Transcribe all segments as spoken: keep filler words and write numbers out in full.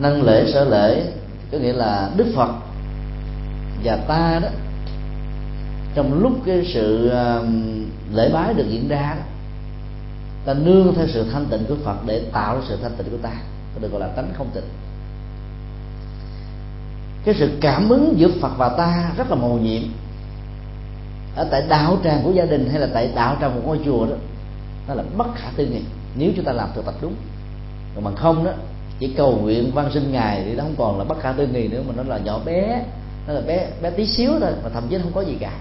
Nâng lễ sở lễ có nghĩa là Đức Phật và ta đó, trong lúc cái sự lễ bái được diễn ra đó, ta nương theo sự thanh tịnh của Phật để tạo ra sự thanh tịnh của ta, được gọi là tánh không tịnh. Cái sự cảm ứng giữa Phật và ta rất là mầu nhiệm. Ở tại đạo tràng của gia đình hay là tại đạo tràng của ngôi chùa đó, nó là bất khả tư nghị nếu chúng ta làm thực tập đúng. Còn bằng không đó, chỉ cầu nguyện văn sinh Ngài thì nó không còn là bất khả tư nghị nữa, mà nó là nhỏ bé, nó là bé bé tí xíu thôi, mà thậm chí không có gì cả.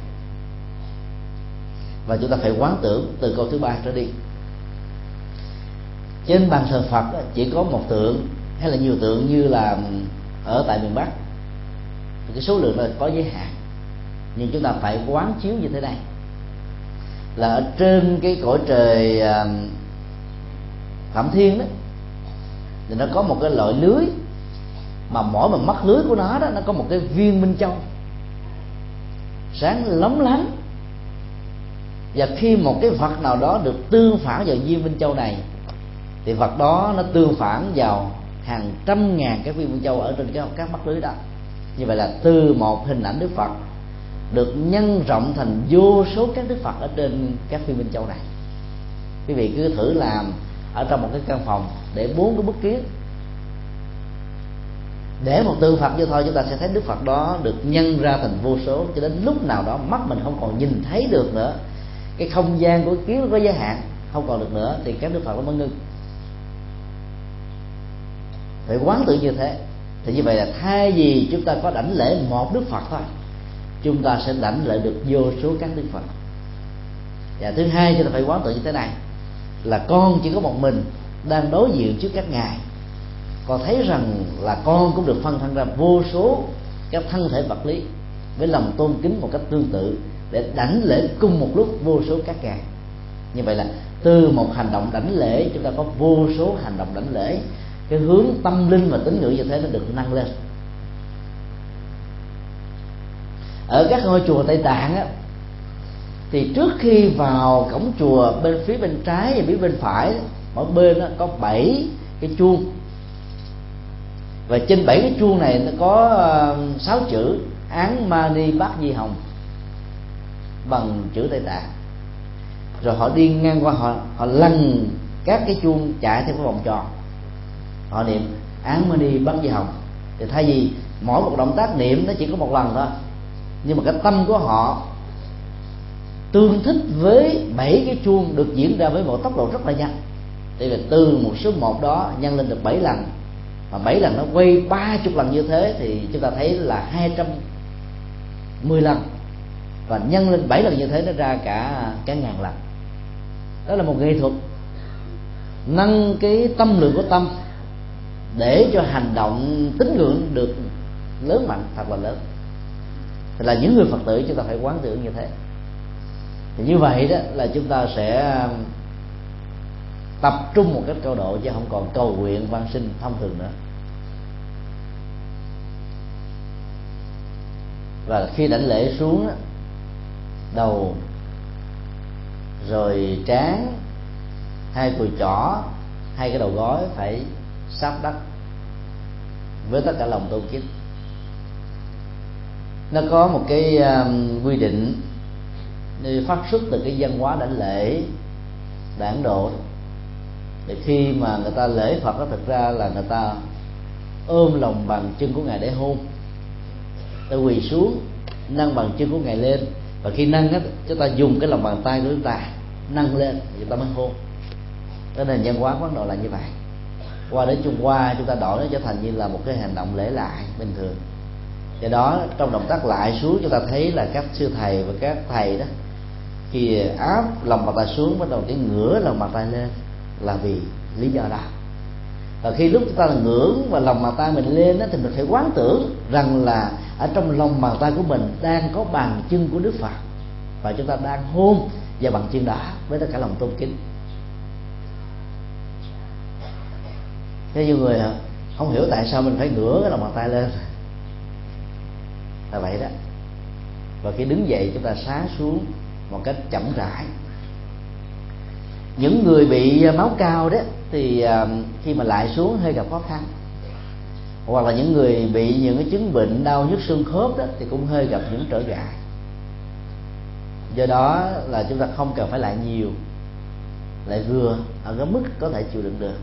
Và chúng ta phải quán tưởng từ câu thứ ba trở đi. Trên bàn thờ Phật chỉ có một tượng hay là nhiều tượng như là ở tại miền Bắc, thì cái số lượng là có giới hạn. Nhưng chúng ta phải quán chiếu như thế này, là ở trên cái cõi trời Phạm Thiên đó, thì nó có một cái loại lưới, mà mỗi một mắt lưới của nó đó, nó có một cái viên minh châu sáng lóng lánh. Và khi một cái vật nào đó được tương phản vào viên minh châu này, thì vật đó nó tương phản vào hàng trăm ngàn các viên minh châu ở trên các, các mắt lưới đó. Như vậy là từ một hình ảnh Đức Phật được nhân rộng thành vô số các Đức Phật ở trên các viên minh châu này. Quý vị cứ thử làm ở trong một cái căn phòng để bốn cái bức kiến, để một tượng Phật vô thôi, chúng ta sẽ thấy Đức Phật đó được nhân ra thành vô số, cho đến lúc nào đó mắt mình không còn nhìn thấy được nữa, cái không gian của kiến có giới hạn, không còn được nữa, thì các Đức Phật nó mới ngưng. Phải quán tự như thế. Thì như vậy là thay vì chúng ta có đảnh lễ một Đức Phật thôi, chúng ta sẽ đảnh lễ được vô số các Đức Phật. Và thứ hai, chúng ta phải quán tự như thế này, là con chỉ có một mình đang đối diện trước các ngài, con thấy rằng là con cũng được phân thân ra vô số các thân thể vật lý với lòng tôn kính một cách tương tự, để đảnh lễ cùng một lúc vô số các ngài. Như vậy là từ một hành động đảnh lễ, chúng ta có vô số hành động đảnh lễ. Cái hướng tâm linh và tín ngưỡng như thế nó được nâng lên. Ở các ngôi chùa Tây Tạng á, thì trước khi vào cổng chùa, bên phía bên trái và phía bên phải, mỗi bên đó có bảy cái chuông, và trên bảy cái chuông này nó có sáu chữ Án Mani Bát Di Hồng bằng chữ Tây Tạng. Rồi họ đi ngang qua, họ họ lăn các cái chuông chạy theo cái vòng tròn, họ niệm Án Mani Bát Di Hồng. Thì thay vì mỗi một động tác niệm nó chỉ có một lần thôi, nhưng mà cái tâm của họ tương thích với bảy cái chuông được diễn ra với một tốc độ rất là nhanh. Thì là từ một số một đó nhân lên được bảy lần, mà bảy lần nó quay ba chục lần như thế, thì chúng ta thấy là hai trăm mười lần, và nhân lên bảy lần như thế nó ra cả cả ngàn lần. Đó là một nghệ thuật nâng cái tâm lượng của tâm để cho hành động tín ngưỡng được lớn mạnh, thật là lớn. Thì là những người Phật tử chúng ta phải quán tưởng như thế. Thì như vậy đó là chúng ta sẽ tập trung một cách cao độ, chứ không còn cầu nguyện văn sinh thông thường nữa. Và khi đảnh lễ xuống đó, đầu rồi trán, hai cùi chỏ, hai cái đầu gối phải sát đất với tất cả lòng tôn kính. Nó có một cái um, quy định phát xuất từ cái văn hóa đảnh lễ tại Ấn Độ. Thì khi mà người ta lễ Phật đó, thực ra là người ta ôm lòng bàn chân của ngài để hôn. Ta quỳ xuống, nâng bàn chân của ngài lên, và khi nâng á, chúng ta dùng cái lòng bàn tay của chúng ta nâng lên, chúng ta mới hôn. Cho nên văn hóa của Ấn Độ là như vậy. Qua đến Trung Hoa, chúng ta đổi nó trở thành như là một cái hành động lễ lại bình thường. Do đó trong động tác lại xuống, chúng ta thấy là các sư thầy và các thầy đó, khi áp lòng bàn tay xuống, bắt đầu cái ngửa lòng bàn tay lên là vì lý do đó. Và khi lúc chúng ta ngưỡng và lòng bàn tay mình lên đó, thì mình phải quán tưởng rằng là ở trong lòng bàn tay của mình đang có bàn chân của Đức Phật, và chúng ta đang hôn vào bàn chân đó với tất cả lòng tôn kính. Thế nhiều người không hiểu tại sao mình phải ngửa cái lòng bàn tay lên, là vậy đó. Và khi đứng dậy chúng ta xá xuống một cách chậm rãi. Những người bị máu cao đó thì khi mà lại xuống hơi gặp khó khăn, hoặc là những người bị những cái chứng bệnh đau nhức xương khớp đó thì cũng hơi gặp những trở ngại. Do đó là chúng ta không cần phải lại nhiều, lại vừa ở cái mức có thể chịu đựng được.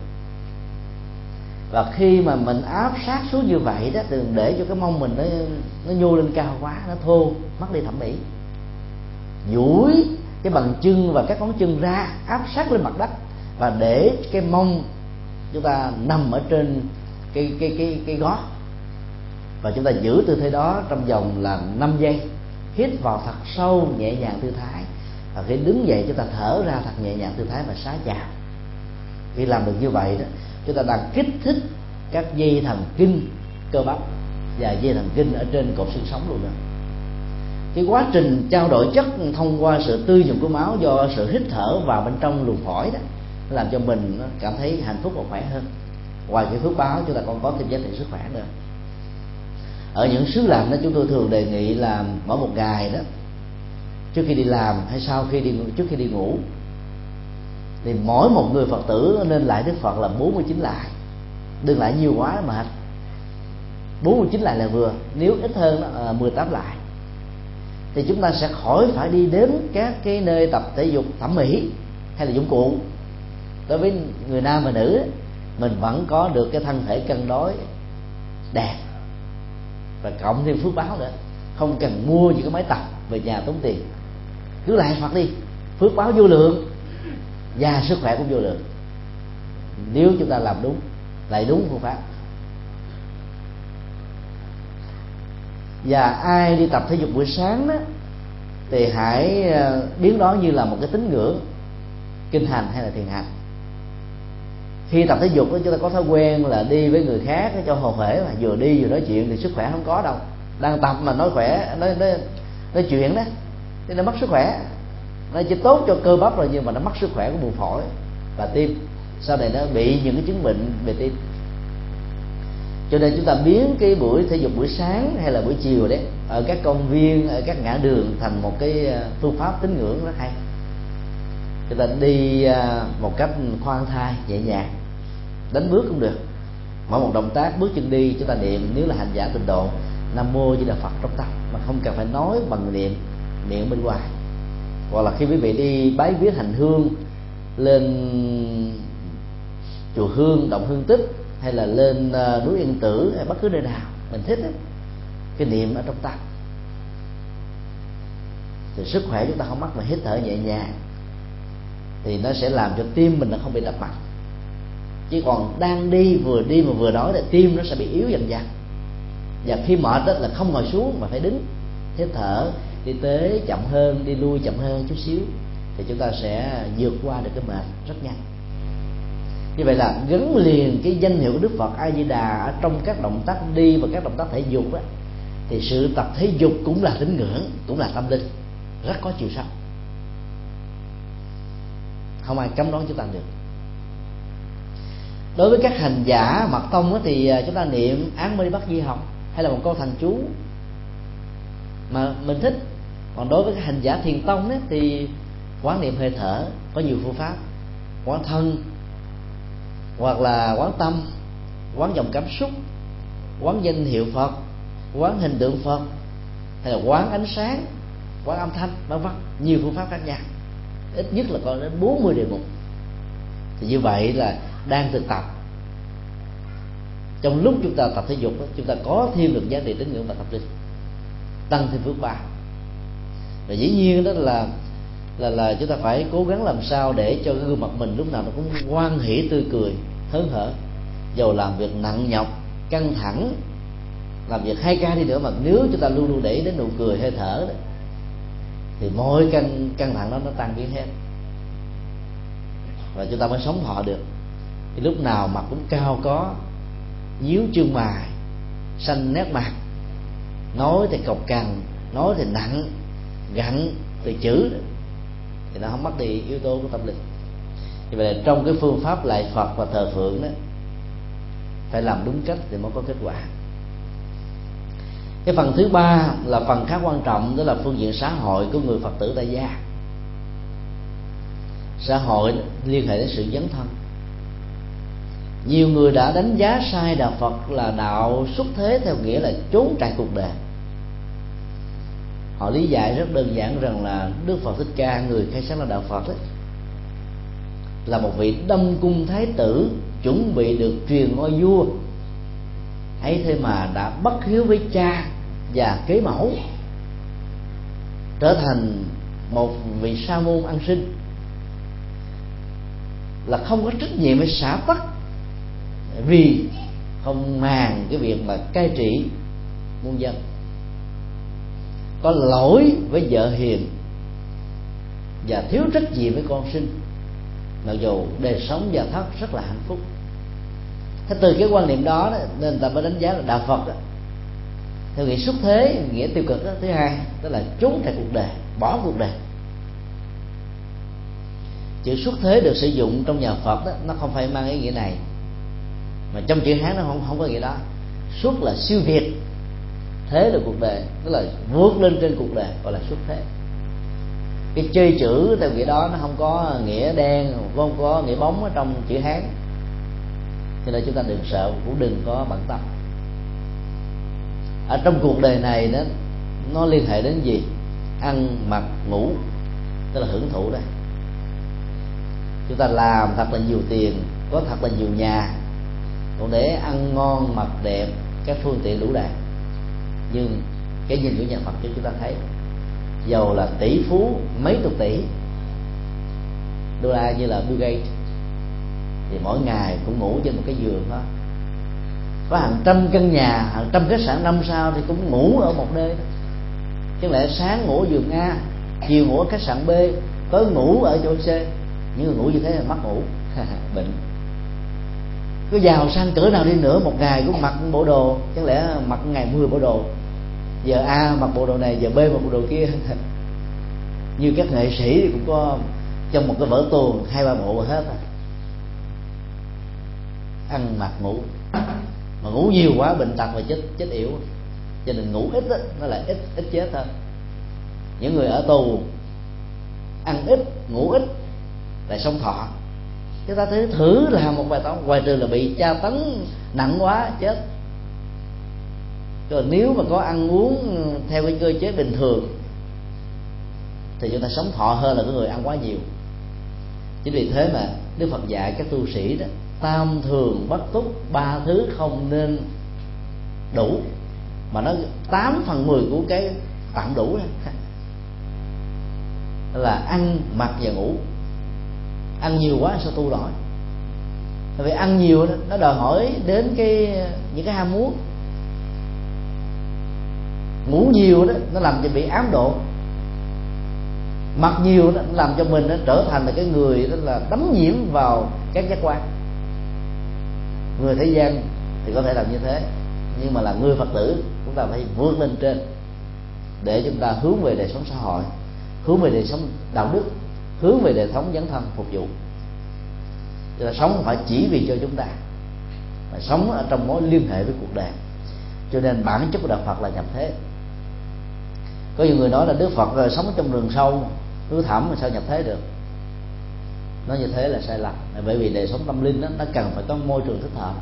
Và khi mà mình áp sát xuống như vậy đó, đừng để cho cái mông mình nó nó nhô lên cao quá, nó thô, mất đi thẩm mỹ. Duỗi cái bàn chân và các ngón chân ra, áp sát lên mặt đất và để cái mông chúng ta nằm ở trên cái cái cái cái gót, và chúng ta giữ tư thế đó trong vòng là năm giây. Hít vào thật sâu, nhẹ nhàng thư thái, và khi đứng dậy chúng ta thở ra thật nhẹ nhàng thư thái và xá chào. Khi làm được như vậy đó, chúng ta đang kích thích các dây thần kinh cơ bắp và dây thần kinh ở trên cột xương sống luôn đó. Cái quá trình trao đổi chất thông qua sự tư dụng của máu do sự hít thở vào bên trong luồng phổi đó, nó làm cho mình cảm thấy hạnh phúc và khỏe hơn. Ngoài cái phước báo, chúng ta còn có thêm giá trị sức khỏe nữa. Ở những xứ lạnh đó, chúng tôi thường đề nghị là mỗi một ngày đó, trước khi đi làm hay sau khi đi trước khi đi ngủ, thì mỗi một người Phật tử nên lại Đức Phật là bốn mươi chín lại. Đừng lại nhiều quá mệt. bốn mươi chín lại là vừa. Nếu ít hơn đó, mười tám lại, thì chúng ta sẽ khỏi phải đi đến các cái nơi tập thể dục thẩm mỹ hay là dụng cụ. Đối với người nam và nữ, mình vẫn có được cái thân thể cân đối đẹp, và cộng thêm phước báo nữa. Không cần mua những cái máy tập về nhà tốn tiền, cứ lại Phật đi, phước báo vô lượng và sức khỏe cũng vô lượng, nếu chúng ta làm đúng, lại đúng phương pháp. Và ai đi tập thể dục buổi sáng đó, thì hãy biến đó như là một cái tín ngưỡng kinh hành hay là thiền hành. Khi tập thể dục đó, chúng ta có thói quen là đi với người khác cho hồ hởi, mà vừa đi vừa nói chuyện thì sức khỏe không có đâu. Đang tập mà nói khỏe, nói nói, nói chuyện đó thì nó mất sức khỏe. Nó chỉ tốt cho cơ bắp rồi, nhưng mà nó mất sức khỏe của buồng phổi và tim, sau này nó bị những cái chứng bệnh về tim. Cho nên chúng ta biến cái buổi thể dục buổi sáng hay là buổi chiều đấy ở các công viên, ở các ngã đường thành một cái phương pháp tín ngưỡng rất hay. Chúng ta đi một cách khoan thai, nhẹ nhàng, đánh bước cũng được. Mỗi một động tác bước chân đi chúng ta niệm, nếu là hành giả tịnh độ, Nam Mô Di Đà Phật trong tâm, mà không cần phải nói bằng niệm miệng bên ngoài. Hoặc là khi quý vị đi bái viếng hành hương, lên chùa Hương, động Hương Tích, hay là lên núi Yên Tử, hay bất cứ nơi nào mình thích ấy, cái niệm ở trong tâm, thì sức khỏe chúng ta không mất, mà hít thở nhẹ nhàng thì nó sẽ làm cho tim mình nó không bị đập mạnh. Chứ còn đang đi, vừa đi mà vừa nói thì tim nó sẽ bị yếu dần dần. Và khi mệt đó là không ngồi xuống mà phải đứng, hít thở, đi tới chậm hơn, đi lui chậm hơn chút xíu, thì chúng ta sẽ vượt qua được cái mệt rất nhanh. Như vậy là gắn liền cái danh hiệu của Đức Phật A Di Đà ở trong các động tác đi và các động tác thể dục đó, thì sự tập thể dục cũng là tín ngưỡng, cũng là tâm linh, rất có chiều sâu, không ai cấm đoán chúng ta được. Đối với các hành giả mật tông đó, thì chúng ta niệm Án Mê Bắt Di Hồng hay là một câu thần chú mà mình thích. Còn đối với các hành giả thiền tông đó, thì quán niệm hơi thở, có nhiều phương pháp: quán thân, hoặc là quán tâm, quán dòng cảm xúc, quán danh hiệu Phật, quán hình tượng Phật, hay là quán ánh sáng, quán âm thanh, vân vân, nhiều phương pháp khác nhau, ít nhất là có đến bốn mươi đề mục. Thì như vậy là đang thực tập. Trong lúc chúng ta tập thể dục đó, chúng ta có thêm được giá trị tín ngưỡng và tâm linh, tăng thêm phước báo. Và dĩ nhiên đó là là là chúng ta phải cố gắng làm sao để cho cái gương mặt mình lúc nào nó cũng hoan hỉ, tươi cười, hớn hở. Dầu làm việc nặng nhọc, căng thẳng, làm việc hai ca đi nữa, mà nếu chúng ta luôn luôn để đến nụ cười, hơi thở đó, thì mọi căng căng thẳng đó nó tan biến hết, và chúng ta mới sống thọ được. Thì lúc nào mặt cũng cao có, nhíu chân mày, xanh nét mặt, nói thì cộc cằn, nói thì nặng, gặn từ chữ, thì nó không mất đi yếu tố của tâm linh. Như vậy là trong cái phương pháp lại Phật và thờ phượng đó, phải làm đúng cách thì mới có kết quả. Cái phần thứ ba là phần khá quan trọng, đó là phương diện xã hội của người Phật tử tại gia. Xã hội liên hệ đến sự dấn thân. Nhiều người đã đánh giá sai đạo Phật là đạo xuất thế theo nghĩa là trốn trại cuộc đời. Họ lý giải rất đơn giản rằng là Đức Phật Thích Ca, người khai sáng ra đạo Phật ấy, là một vị Đông Cung Thái tử chuẩn bị được truyền ngôi vua, ấy thế mà đã bất hiếu với cha và kế mẫu, trở thành một vị sa môn ăn sinh, là không có trách nhiệm với xã tắc, vì không màng cái việc mà cai trị muôn dân, có lỗi với vợ hiền và thiếu trách nhiệm với con sinh, mặc dù đời sống gia thất rất là hạnh phúc. Thế từ cái quan niệm đó, đó nên người ta mới đánh giá là đạo Phật đó, theo nghĩa xuất thế, nghĩa tiêu cực đó. Thứ hai, tức là trốn trại cuộc đời, bỏ cuộc đời. Chữ xuất thế được sử dụng trong nhà Phật đó, nó không phải mang ý nghĩa này, mà trong chữ Hán nó không không có nghĩa đó. Xuất là siêu việt, thế là cuộc đời, tức là vượt lên trên cuộc đời, gọi là xuất thế. Cái chơi chữ theo nghĩa đó nó không có nghĩa đen, không có nghĩa bóng ở trong chữ Hán, cho nên chúng ta đừng sợ, cũng đừng có bận tâm. Ở trong cuộc đời này đó, nó liên hệ đến gì? Ăn mặc ngủ, tức là hưởng thụ đây. Chúng ta làm thật là nhiều tiền, có thật là nhiều nhà, còn để ăn ngon mặc đẹp, các phương tiện đủ đầy. Nhưng cái nhìn của nhà Phật cho chúng ta thấy, dầu là tỷ phú mấy chục tỷ đô la như là Bill Gates, thì mỗi ngày cũng ngủ trên một cái giường thôi. Có hàng trăm căn nhà, hàng trăm khách sạn năm sao thì cũng ngủ ở một nơi đó. Chứ lẽ sáng ngủ ở giường A, chiều ngủ ở khách sạn B, tối ngủ ở chỗ C. Những người ngủ như thế là mắc ngủ bệnh. Có giàu sang cỡ nào đi nữa, một ngày cũng mặc bộ đồ, chẳng lẽ mặc ngày mười bộ đồ, giờ A mặc bộ đồ này, giờ B mặc bộ đồ kia. Như các nghệ sĩ thì cũng có trong một cái vở tuồng hai ba bộ hết rồi. Ăn mặc ngủ, mà ngủ nhiều quá bệnh tật và chết chết yểu. Cho nên ngủ ít đó, nó lại ít ít chết thôi. Những người ở tù ăn ít ngủ ít lại sống thọ. Chúng ta thử thử làm một bài toán, ngoài trừ là bị tra tấn nặng quá chết. Còn nếu mà có ăn uống theo cái cơ chế bình thường thì chúng ta sống thọ hơn là cái người ăn quá nhiều. Chính vì thế mà Đức Phật dạy các tu sĩ đó, tam thường bất túc, ba thứ không nên đủ, mà nó tám phần mười của cái tạm đủ đó là ăn mặc và ngủ. Ăn nhiều quá sao tu nổi? Tại vì ăn nhiều đó, nó đòi hỏi đến cái những cái ham muốn. Ngủ nhiều đó nó làm cho bị ám độ. Mặc nhiều đó nó làm cho mình nó trở thành là cái người đó là đắm nhiễm vào các giác quan. Người thế gian thì có thể làm như thế, nhưng mà là người Phật tử chúng ta phải vươn lên trên để chúng ta hướng về đời sống xã hội, hướng về đời sống đạo đức, hướng về đời sống dấn thân phục vụ. Tức là sống không phải chỉ vì cho chúng ta, mà sống ở trong mối liên hệ với cuộc đời. Cho nên bản chất của đạo Phật là nhập thế. Có nhiều người nói là Đức Phật rồi sống trong rừng sâu núi thẳm mà sao nhập thế được? Nói như thế là sai lầm, bởi vì đời sống tâm linh đó, nó cần phải có môi trường thích hợp.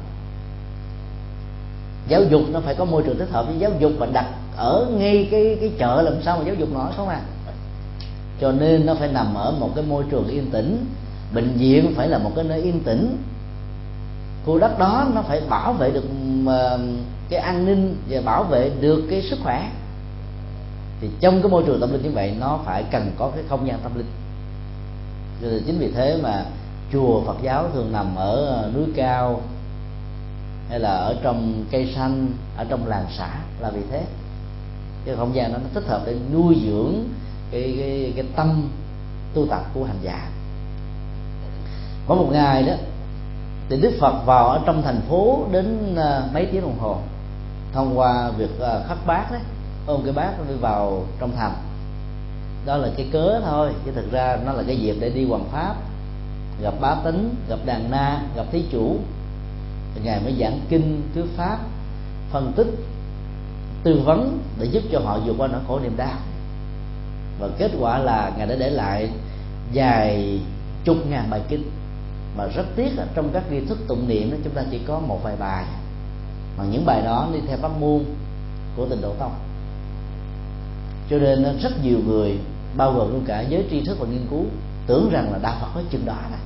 Giáo dục nó phải có môi trường thích hợp, với giáo dục mà đặt ở ngay cái cái chợ làm sao mà giáo dục nổi, không à? Cho nên nó phải nằm ở một cái môi trường yên tĩnh. Bệnh viện phải là một cái nơi yên tĩnh. Khu đất đó nó phải bảo vệ được cái an ninh và bảo vệ được cái sức khỏe. Thì trong cái môi trường tâm linh như vậy, nó phải cần có cái không gian tâm linh. Cho nên chính vì thế mà chùa Phật giáo thường nằm ở núi cao, hay là ở trong cây xanh, ở trong làng xã, là vì thế. Cái không gian đó nó thích hợp để nuôi dưỡng cái cái, cái tâm tu tập của hành giả. Có một ngày đó thì Đức Phật vào ở trong thành phố đến mấy tiếng đồng hồ, thông qua việc khất bát đấy, ôm cái bát đi vào trong thành. Đó là cái cớ thôi, chứ thực ra nó là cái dịp để đi hoằng pháp, gặp bá tánh, gặp đàn na, gặp thí chủ. Thì ngài mới giảng kinh thuyết pháp, phân tích, tư vấn để giúp cho họ vượt qua nỗi khổ niềm đau. Và kết quả là ngài đã để lại vài chục ngàn bài kinh mà rất tiếc trong các nghi thức tụng niệm đó, chúng ta chỉ có một vài bài, mà những bài đó đi theo pháp môn của Tịnh Độ Tông. Cho nên rất nhiều người, bao gồm luôn cả giới tri thức và nghiên cứu, tưởng rằng là đạo Phật có chừng đó đó.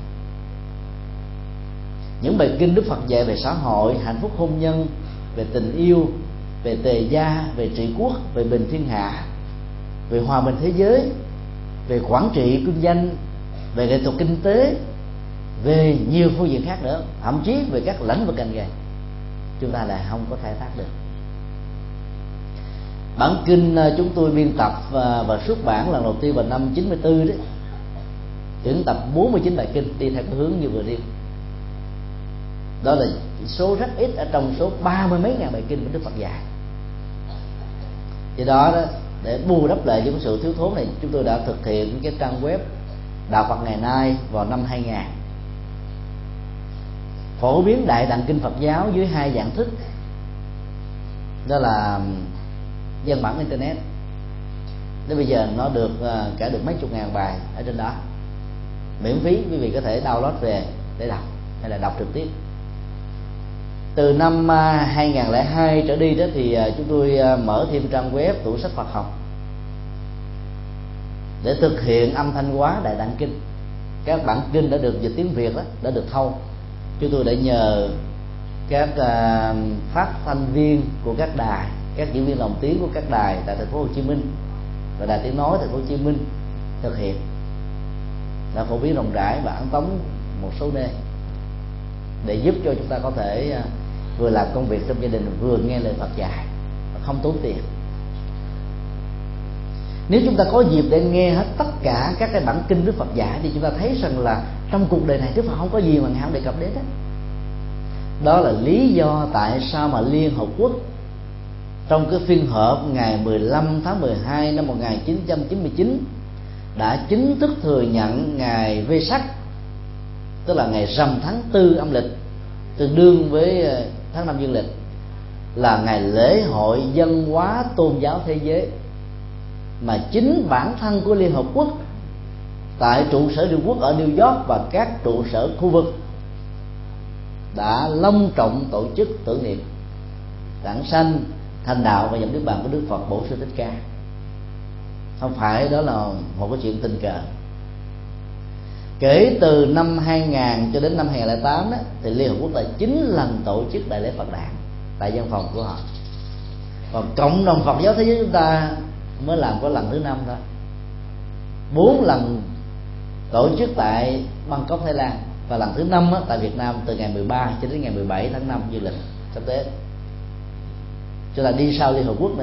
Những bài kinh Đức Phật dạy về xã hội, hạnh phúc hôn nhân, về tình yêu, về tề gia, về trị quốc, về bình thiên hạ, về hòa bình thế giới, về quản trị kinh doanh, về nghệ thuật kinh tế, về nhiều phương diện khác nữa, thậm chí về các lĩnh vực ngành nghề, chúng ta lại không có khai thác được. Bản kinh chúng tôi biên tập và xuất bản lần đầu tiên vào năm chín mươi tư đấy, tuyển tập bốn mươi chín bài kinh đi theo cái hướng như vừa nêu. Đó là số rất ít ở trong số ba mươi mấy ngàn bài kinh của Đức Phật dạy. Vì đó, đó để bù đắp lại những sự thiếu thốn này, chúng tôi đã thực hiện cái trang web Đạo Phật Ngày Nay vào năm hai nghìn, phổ biến đại tạng kinh Phật giáo dưới hai dạng thức, đó là văn bản internet. Đến bây giờ nó được cả được mấy chục ngàn bài ở trên đó, miễn phí, quý vị có thể download về để đọc hay là đọc trực tiếp. Từ năm hai nghìn lẻ hai trở đi đó thì chúng tôi mở thêm trang web Tủ Sách Phật Học để thực hiện âm thanh hóa đại tạng kinh. Các bản kinh đã được dịch tiếng Việt đó, đã được thâu. Chúng tôi đã nhờ các uh, phát thanh viên của các đài, các diễn viên lồng tiếng của các đài tại thành phố Hồ Chí Minh và đài tiếng nói thành phố Hồ Chí Minh thực hiện, đã phổ biến rộng rãi và ấn tống một số nơi để giúp cho chúng ta có thể uh, vừa làm công việc trong gia đình vừa nghe lời Phật dạy và không tốn tiền. Nếu chúng ta có dịp để nghe hết tất cả các cái bản kinh Đức Phật dạy thì chúng ta thấy rằng là trong cuộc đời này Đức Phật không có gì mà Ngài không đề cập đến đó. Đó là lý do tại sao mà Liên Hợp Quốc trong cái phiên họp ngày mười lăm tháng mười hai năm một nghìn chín trăm chín mươi chín đã chính thức thừa nhận ngày Vesak, tức là ngày rằm tháng tư âm lịch, tương đương với tháng năm dương lịch, là ngày lễ hội văn hóa tôn giáo thế giới mà chính bản thân của Liên Hợp Quốc tại trụ sở Liên Quốc ở New York và các trụ sở khu vực đã long trọng tổ chức tưởng niệm đản sanh, thành đạo và nhập niết bàn của Đức Phật Bổn Sư Thích Ca. Không phải đó là một cái chuyện tình cờ. Kể từ năm hai nghìn cho đến năm hai nghìn lẻ tám đó, thì Liên Hợp Quốc là chín lần tổ chức đại lễ Phật đản tại văn phòng của họ. Còn cộng đồng Phật giáo thế giới chúng ta mới làm có lần thứ năm thôi. Bốn lần tổ chức tại Bangkok, Thái Lan, và lần thứ năm tại Việt Nam từ ngày mười ba cho đến ngày mười bảy tháng năm dương lịch sắp tới. Cho là đi sau Liên Hợp Quốc nữa.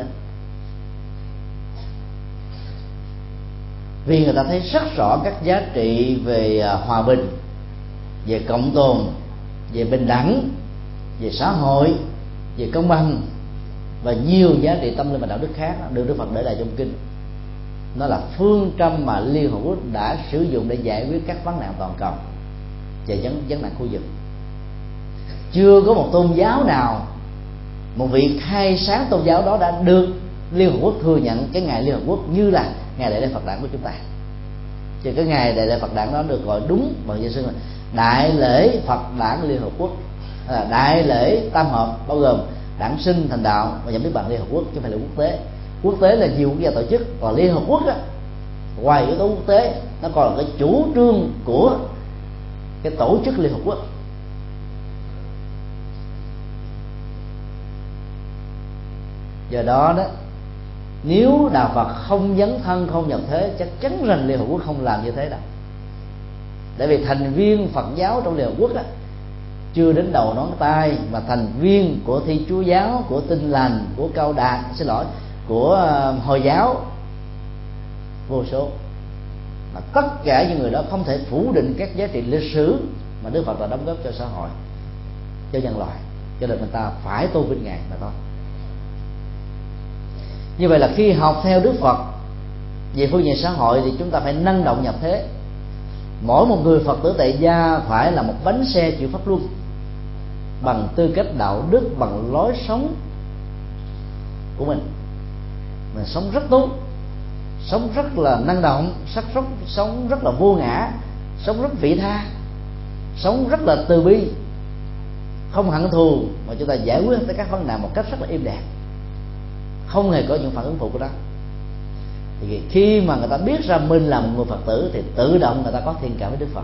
Vì người ta thấy rất rõ các giá trị về hòa bình, về cộng tồn, về bình đẳng, về xã hội, về công bằng và nhiều giá trị tâm linh và đạo đức khác được Đức Phật để lại trong kinh. Nó là phương châm mà Liên Hợp Quốc đã sử dụng để giải quyết các vấn nạn toàn cầu và vấn vấn nạn khu vực. Chưa có một tôn giáo nào, một vị khai sáng tôn giáo đó đã được Liên Hợp Quốc thừa nhận cái ngày Liên Hợp Quốc như là ngày đại lễ Phật đản của chúng ta. Thì cái ngày đại lễ Phật đản đó được gọi đúng bằng danh xưng là đại lễ Phật đản Liên Hợp Quốc, là đại lễ tam hợp, bao gồm đản sinh, thành đạo và nhập niết bàn Liên Hợp Quốc, chứ không phải là quốc tế. Quốc tế là nhiều quốc gia tổ chức, còn Liên Hợp Quốc á, ngoài yếu tố quốc tế, nó còn là cái chủ trương của cái tổ chức Liên Hợp Quốc. Do đó đó, nếu đạo Phật không dấn thân, không nhập thế, chắc chắn rằng Liên Hợp Quốc không làm như thế đâu. Tại vì thành viên Phật giáo trong Liên Hợp Quốc á, chưa đến đầu ngón tay, mà thành viên của Thiên Chúa giáo, của Tin Lành, của Cao Đạt, xin lỗi, của Hồi giáo vô số. Mà tất cả những người đó không thể phủ định các giá trị lịch sử mà Đức Phật đã đóng góp cho xã hội, cho nhân loại, cho nên người ta phải tôn vinh Ngài mà thôi. Như vậy là khi học theo Đức Phật về phương diện xã hội thì chúng ta phải năng động nhập thế. Mỗi một người Phật tử tại gia phải là một bánh xe chịu pháp luân bằng tư cách đạo đức, bằng lối sống của mình. Mình sống rất tốt, sống rất là năng động, sống, sống rất là vô ngã, sống rất vị tha, sống rất là từ bi, không hận thù, mà chúng ta giải quyết tất các vấn nạn một cách rất là êm đẹp, không hề có những phản ứng phụ của đó. Thì khi mà người ta biết ra mình là một người Phật tử thì tự động người ta có thiện cảm với Đức Phật,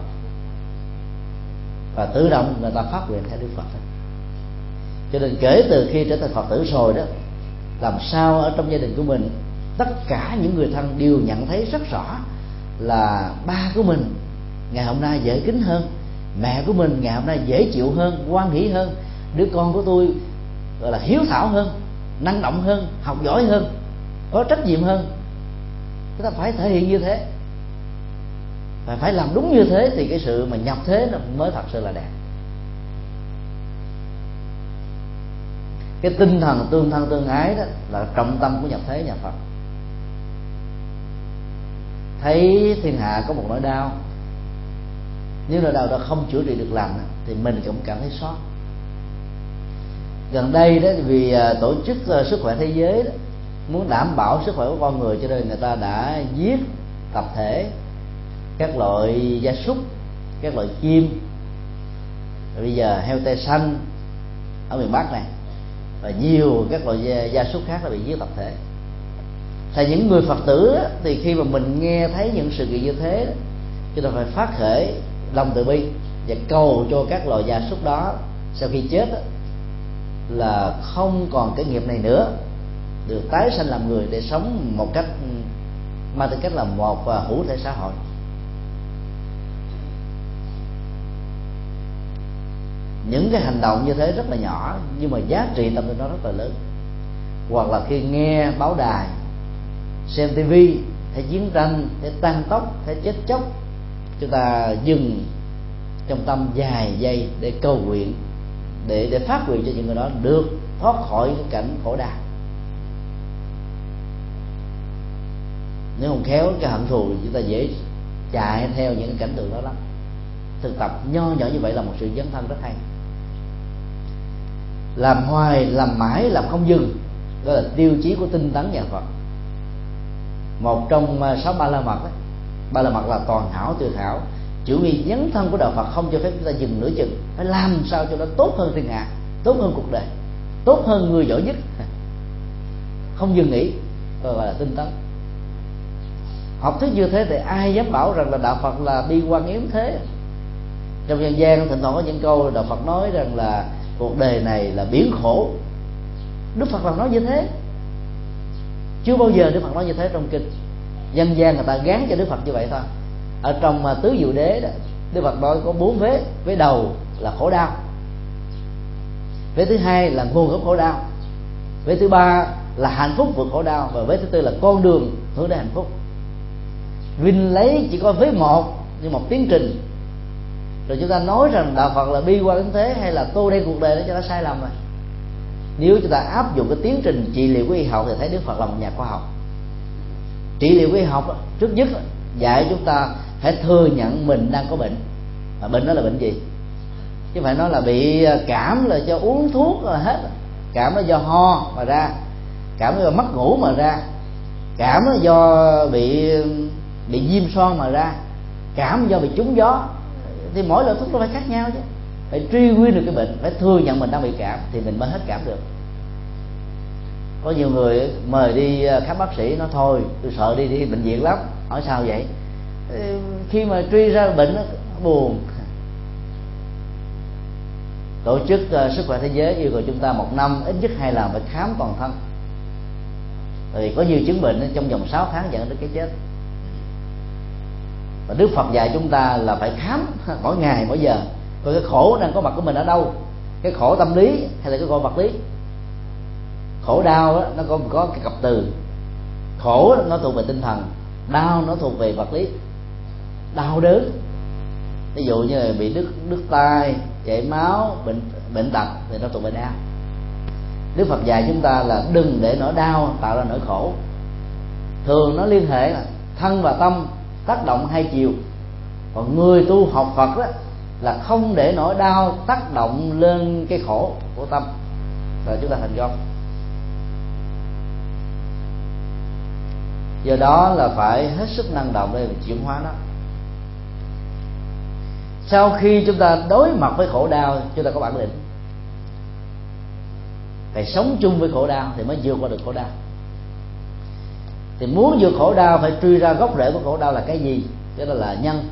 và tự động người ta phát nguyện theo Đức Phật. Cho nên kể từ khi trở thành Phật tử rồi đó, làm sao ở trong gia đình của mình tất cả những người thân đều nhận thấy rất rõ là ba của mình ngày hôm nay dễ kính hơn, mẹ của mình ngày hôm nay dễ chịu hơn, hoan hỷ hơn, đứa con của tôi gọi là hiếu thảo hơn, năng động hơn, học giỏi hơn, có trách nhiệm hơn. Chúng ta phải thể hiện như thế, và phải làm đúng như thế thì cái sự mà nhập thế nó mới thật sự là đẹp. Cái tinh thần tương thân tương ái đó là trọng tâm của nhập thế nhà Phật. Thấy thiên hạ có một nỗi đau, nếu nỗi đau đó không chữa trị được lành thì mình cũng cảm thấy xót. Gần đây đó, vì tổ chức sức khỏe thế giới đó, muốn đảm bảo sức khỏe của con người, cho nên người ta đã giết tập thể các loại gia súc, các loại chim. Rồi bây giờ heo tê xanh ở miền Bắc này và nhiều các loại gia, gia súc khác đã bị giết tập thể. Thì những người Phật tử thì khi mà mình nghe thấy những sự kiện như thế, chúng ta phải phát khởi lòng từ bi và cầu cho các loài gia súc đó sau khi chết là không còn cái nghiệp này nữa, được tái sanh làm người để sống một cách mang tư cách là một hữu thể xã hội. Những cái hành động như thế rất là nhỏ nhưng mà giá trị tâm linh nó rất là lớn. Hoặc là khi nghe báo đài, xem tivi, thấy chiến tranh, thấy tan tóc, thấy chết chóc, chúng ta dừng trong tâm vài giây để cầu nguyện, để để phát nguyện cho những người đó được thoát khỏi cái cảnh khổ đau. Nếu không khéo cái hận thù chúng ta dễ chạy theo những cái cảnh tượng đó lắm. Thực tập nho nhỏ như vậy là một sự dấn thân rất hay. Làm hoài, làm mãi, làm không dừng, đó là tiêu chí của tinh tấn nhà Phật. Một trong sáu ba la mật ấy, ba la mật là toàn hảo tuyệt hảo. Chủ nghĩa dấn thân của đạo Phật không cho phép chúng ta dừng nửa chừng, phải làm sao cho nó tốt hơn thiên hạ, tốt hơn cuộc đời, tốt hơn người giỏi nhất, không dừng nghỉ, gọi là tinh tấn. Học thuyết như thế thì ai dám bảo rằng là đạo Phật là bi quan yếm thế. Trong dân gian thỉnh thoảng có những câu đạo Phật nói rằng là cuộc đời này là biển khổ. Đức Phật làm nói như thế? Chưa bao giờ Đức Phật nói như thế trong kinh. Dân gian người ta gán cho Đức Phật như vậy thôi. Ở trong tứ diệu đế đó, Đức Phật nói có bốn vế. Vế đầu là khổ đau, vế thứ hai là nguồn gốc khổ đau, vế thứ ba là hạnh phúc vượt khổ đau, và vế thứ tư là con đường hướng đến hạnh phúc. Vinh lấy chỉ có vế một như một tiến trình, rồi chúng ta nói rằng đạo Phật là bi quan đến thế hay là tô đen cuộc đời đó, cho nó sai lầm rồi. Nếu chúng ta áp dụng cái tiến trình trị liệu của y học thì thấy Đức Phật là một nhà khoa học. Trị liệu của y học trước nhất dạy chúng ta phải thừa nhận mình đang có bệnh. Mà bệnh đó là bệnh gì? Chứ phải nói là bị cảm là do uống thuốc là hết. Cảm là do ho mà ra, cảm là do mất ngủ mà ra, cảm là do bị bị viêm xoang mà ra, cảm do bị trúng gió. Thì mỗi loại thuốc nó phải khác nhau chứ. Phải truy nguyên được cái bệnh, phải thừa nhận mình đang bị cảm thì mình mới hết cảm được. Có nhiều người mời đi khám bác sĩ, nói thôi tôi sợ đi đi bệnh viện lắm. Hỏi sao vậy? Khi mà truy ra bệnh nó buồn. Tổ chức Sức khỏe Thế giới yêu cầu chúng ta một năm ít nhất hai lần phải khám toàn thân. Vì có nhiều chứng bệnh trong vòng sáu tháng dẫn đến cái chết. Và Đức Phật dạy chúng ta là phải khám mỗi ngày mỗi giờ coi cái khổ đang có mặt của mình ở đâu, cái khổ tâm lý hay là cái khổ vật lý. Khổ đau đó, nó có có cái cặp từ. Khổ đó, nó thuộc về tinh thần, đau nó thuộc về vật lý. Đau đớn, ví dụ như là bị đứt đứt tay, chảy máu, bệnh bệnh tật thì nó thuộc về đau. Đức Phật dạy chúng ta là đừng để nỗi đau tạo ra nỗi khổ. Thường nó liên hệ là thân và tâm tác động hai chiều. Còn người tu học Phật đó là không để nỗi đau tác động lên cái khổ của tâm, rồi chúng ta thành công. Do đó là phải hết sức năng động để chuyển hóa nó. Sau khi chúng ta đối mặt với khổ đau, chúng ta có bản lĩnh. Phải sống chung với khổ đau thì mới vượt qua được khổ đau. Thì muốn vượt khổ đau phải truy ra gốc rễ của khổ đau là cái gì? Đó là nhân.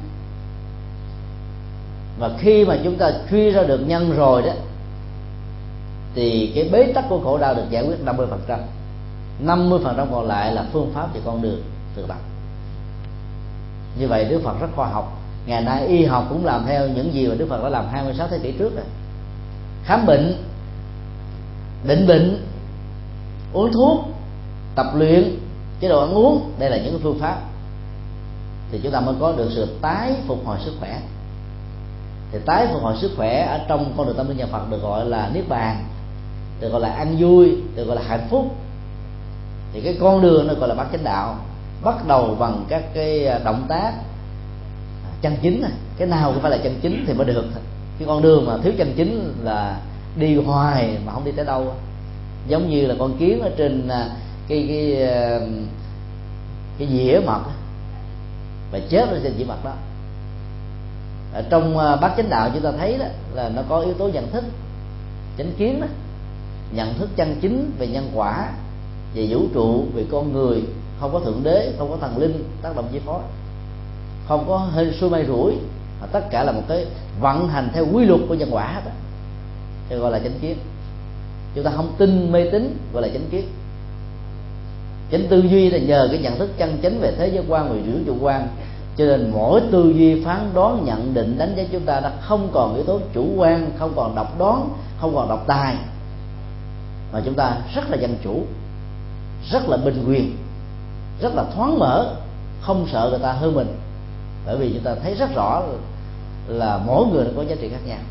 Và khi mà chúng ta truy ra được nhân rồi đó, thì cái bế tắc của khổ đau được giải quyết năm mươi phần trăm. năm mươi phần trăm còn lại là phương pháp và con đường tự tập. Như vậy Đức Phật rất khoa học. Ngày nay y học cũng làm theo những gì mà Đức Phật đã làm hai mươi sáu thế kỷ trước rồi. Khám bệnh, định bệnh, uống thuốc, tập luyện, chế độ ăn uống, đây là những phương pháp thì chúng ta mới có được sự tái phục hồi sức khỏe. Thì tái phục hồi sức khỏe ở trong con đường tâm linh nhà Phật được gọi là niết bàn, được gọi là an vui, được gọi là hạnh phúc. Thì cái con đường nó gọi là bát chánh đạo, bắt đầu bằng các cái động tác chân chính. Cái nào cũng phải là chân chính thì mới được. Cái con đường mà thiếu chân chính là đi hoài mà không đi tới đâu. Giống như là con kiến ở trên cái cái cái dĩa mật và chết ở trên dĩa mật đó. Ở trong bát chánh đạo chúng ta thấy đó là nó có yếu tố nhận thức, chánh kiến đó, nhận thức chân chính về nhân quả, về vũ trụ, về con người, không có thượng đế, không có thần linh tác động chi phối, không có hên xui may rủi, tất cả là một cái vận hành theo quy luật của nhân quả đó, thì gọi là chánh kiến. Chúng ta không tin mê tín gọi là chánh kiến. Chánh tư duy là nhờ cái nhận thức chân chánh về thế giới quan và vũ trụ quan, cho nên mỗi tư duy phán đoán, nhận định, đánh giá chúng ta đã không còn yếu tố chủ quan, không còn độc đoán, không còn độc tài, mà chúng ta rất là dân chủ, rất là bình quyền, rất là thoáng mở, không sợ người ta hơn mình, bởi vì chúng ta thấy rất rõ là mỗi người có giá trị khác nhau.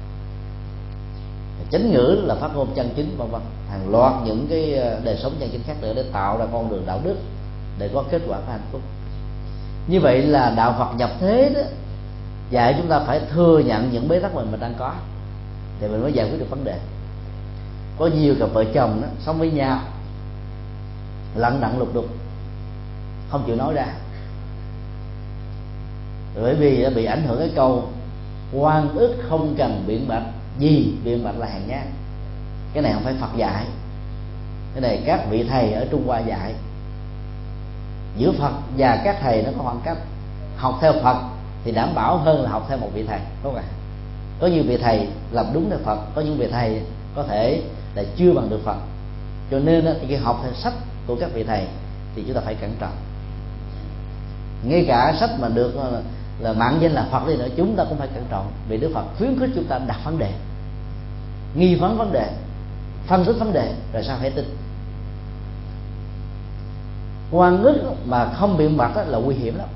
Chánh ngữ là phát ngôn chân chính, vân vân, hàng loạt những cái đời sống chân chính khác nữa để tạo ra con đường đạo đức để có kết quả hạnh phúc. Như vậy là đạo Phật nhập thế đó dạy chúng ta phải thừa nhận những bế tắc mà mình đang có thì mình mới giải quyết được vấn đề. Có nhiều cặp vợ chồng đó sống với nhau lận đận lục đục, không chịu nói ra, bởi vì bị ảnh hưởng cái câu oan ức không cần biện bạch, gì biện bạch là hèn nhát. Cái này không phải Phật dạy, cái này các vị thầy ở Trung Hoa dạy. Giữa Phật và các thầy nó có khoảng cách. Học theo Phật thì đảm bảo hơn là học theo một vị thầy, đúng không ạ? Có nhiều vị thầy làm đúng theo Phật, có những vị thầy có thể là chưa bằng được Phật. Cho nên thì khi học theo sách của các vị thầy thì chúng ta phải cẩn trọng. Ngay cả sách mà được là mạn danh là Phật đi nữa, chúng ta cũng phải cẩn trọng, vì Đức Phật khuyến khích chúng ta đặt vấn đề, nghi vấn vấn đề, phân tích vấn đề rồi sao phải tin. Oan ức mà không biện bạch là nguy hiểm lắm,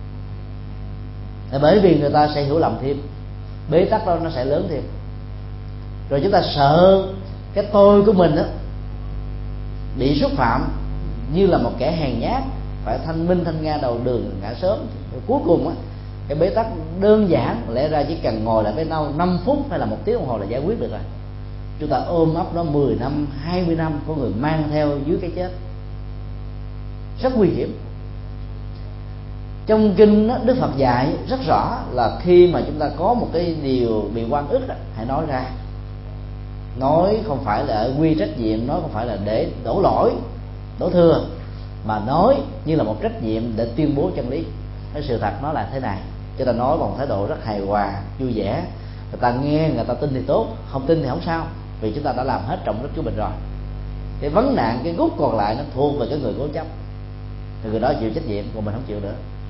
là bởi vì người ta sẽ hiểu lầm thêm, bế tắc đó nó sẽ lớn thêm. Rồi chúng ta sợ cái tôi của mình đó bị xúc phạm như là một kẻ hèn nhát, phải thanh minh thanh nga đầu đường ngã sớm. Rồi cuối cùng á, cái bế tắc đơn giản lẽ ra chỉ cần ngồi lại với nhau năm phút hay là một tiếng đồng hồ là giải quyết được rồi. Chúng ta ôm ấp nó mười năm, hai mươi năm, có người mang theo dưới cái chết, rất nguy hiểm. Trong kinh đó, Đức Phật dạy rất rõ là khi mà chúng ta có một cái điều bị oan ức đó, hãy nói ra. Nói không phải là quy trách nhiệm, nói không phải là để đổ lỗi, đổ thừa, mà nói như là một trách nhiệm để tuyên bố chân lý. Cái sự thật nó là thế này, chúng ta nói bằng thái độ rất hài hòa, vui vẻ. Người ta nghe, người ta tin thì tốt, không tin thì không sao, vì chúng ta đã làm hết trọng trách của mình rồi. Cái vấn nạn, cái gút còn lại nó thuộc về cái người cố chấp, thì người đó chịu trách nhiệm, còn mình không chịu nữa.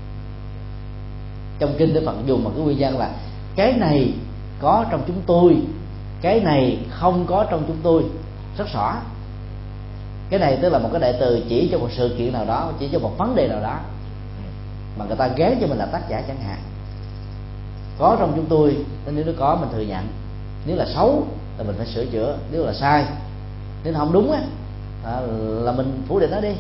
Trong kinh Đức Phật dùng một cái nguyên nhân là cái này có trong chúng tôi, cái này không có trong chúng tôi, rất rõ. Cái này tức là một cái đại từ chỉ cho một sự kiện nào đó, chỉ cho một vấn đề nào đó mà người ta ghé cho mình là tác giả chẳng hạn. Có trong chúng tôi, nếu nó có mình thừa nhận, nếu là xấu là mình phải sửa chữa, nếu là sai, nếu không đúng á là mình phủ định nó đi.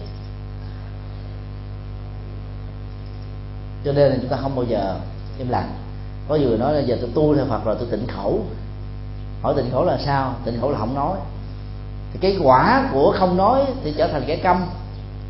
Cho nên là chúng ta không bao giờ im lặng. Có người nói là giờ tôi tu theo Phật rồi tôi tịnh khẩu. Hỏi tịnh khẩu là sao? Tịnh khẩu là không nói. Thì cái quả của không nói thì trở thành kẻ câm.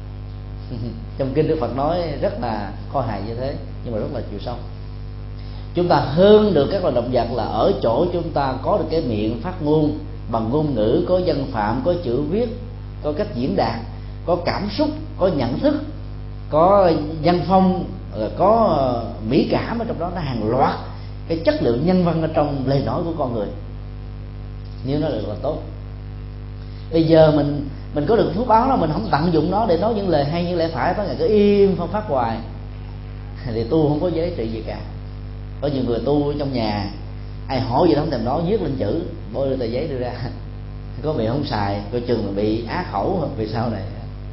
Trong kinh Đức Phật nói rất là khôi hài như thế, nhưng mà rất là chiều sâu. Chúng ta hơn được các loài động vật là ở chỗ chúng ta có được cái miệng phát ngôn bằng ngôn ngữ, có văn phạm, có chữ viết, có cách diễn đạt, có cảm xúc, có nhận thức, có văn phong, có mỹ cảm ở trong đó. Nó hàng loạt cái chất lượng nhân văn ở trong lời nói của con người, nếu nó được là tốt. Bây giờ mình mình có được phước báo đó, mình không tận dụng nó để nói những lời hay, những lẽ phải, có ngày cứ im phong phát hoài thì tu không có giá trị gì cả. Có nhiều người tu trong nhà, ai hỏi gì đó không thèm nói, viết lên chữ, bôi lên tờ giấy đưa ra, có miệng không xài, coi chừng bị á khẩu vì sau này.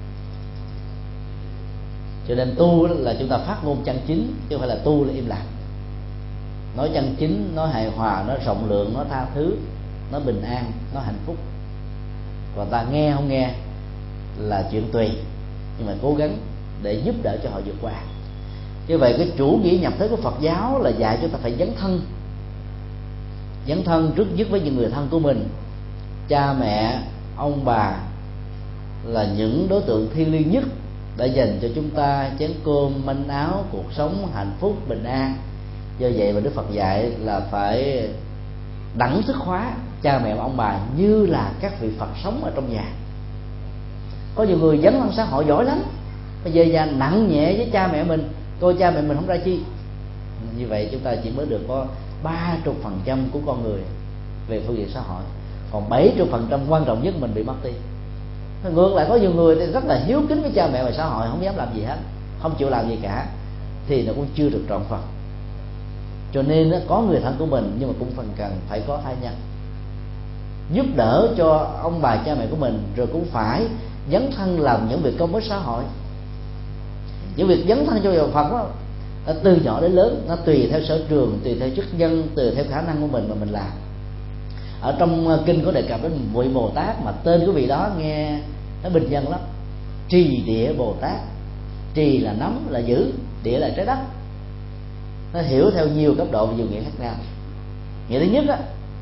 Cho nên tu là chúng ta phát ngôn chân chính, chứ không phải là tu là im lặng. Nói chân chính, nói hài hòa, nói rộng lượng, nói tha thứ, nói bình an, nói hạnh phúc. Còn ta nghe không nghe là chuyện tùy, nhưng mà cố gắng để giúp đỡ cho họ vượt qua. Như vậy cái chủ nghĩa nhập thế của Phật giáo là dạy cho ta phải dấn thân. Dấn thân trước nhất với những người thân của mình. Cha mẹ, ông bà là những đối tượng thiêng liêng nhất đã dành cho chúng ta chén cơm, manh áo, cuộc sống hạnh phúc, bình an. Do vậy mà Đức Phật dạy là phải đẳng thức hóa cha mẹ và ông bà như là các vị Phật sống ở trong nhà. Có nhiều người dấn thân xã hội giỏi lắm, bây giờ nhà nặng nhẹ với cha mẹ mình, coi cha mẹ mình không ra chi. Như vậy chúng ta chỉ mới được có ba mươi phần trăm của con người về phương diện xã hội, còn bảy mươi phần trăm quan trọng nhất mình bị mất đi. Ngược lại có nhiều người thì rất là hiếu kính với cha mẹ và xã hội, không dám làm gì hết, không chịu làm gì cả, thì nó cũng chưa được trọn phần. Cho nên nó có người thân của mình, nhưng mà cũng phần cần phải có thai nhân giúp đỡ cho ông bà cha mẹ của mình, rồi cũng phải dấn thân làm những việc công ích xã hội. Những việc dấn thân cho giáo Phật đó, nó từ nhỏ đến lớn, nó tùy theo sở trường, tùy theo chức nhân, tùy theo khả năng của mình mà mình làm. Ở trong kinh có đề cập đến một vị Bồ Tát mà tên của vị đó nghe nó bình dân lắm, Trì Địa Bồ Tát. Trì là nắm, là giữ, địa là trái đất. Nó hiểu theo nhiều cấp độ và nhiều nghĩa khác nhau. Nghĩa thứ nhất á,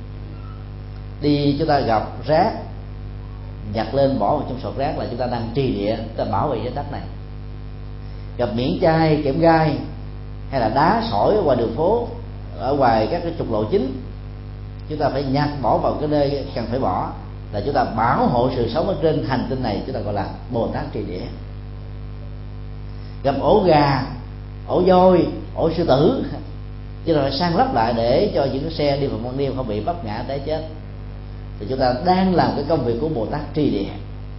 đi chúng ta gặp rác, nhặt lên bỏ vào trong sọt rác là chúng ta đang trì địa, chúng ta bảo vệ trái đất này. Gặp miễn chai, kẽm gai hay là đá sỏi ở ngoài đường phố, ở ngoài các cái trục lộ chính, chúng ta phải nhặt bỏ vào cái nơi cần phải bỏ, là chúng ta bảo hộ sự sống ở trên hành tinh này, chúng ta gọi là Bồ Tát trì địa. Gặp ổ gà, ổ voi, ổ sư tử, chúng ta phải san lấp lại để cho những cái xe đi vào ban đêm không bị vấp ngã té chết, thì chúng ta đang làm cái công việc của Bồ Tát trì địa.